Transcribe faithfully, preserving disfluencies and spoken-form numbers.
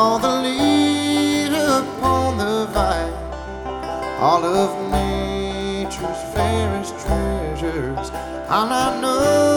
all the leaves upon the vine, all of nature's fairest treasures, and I know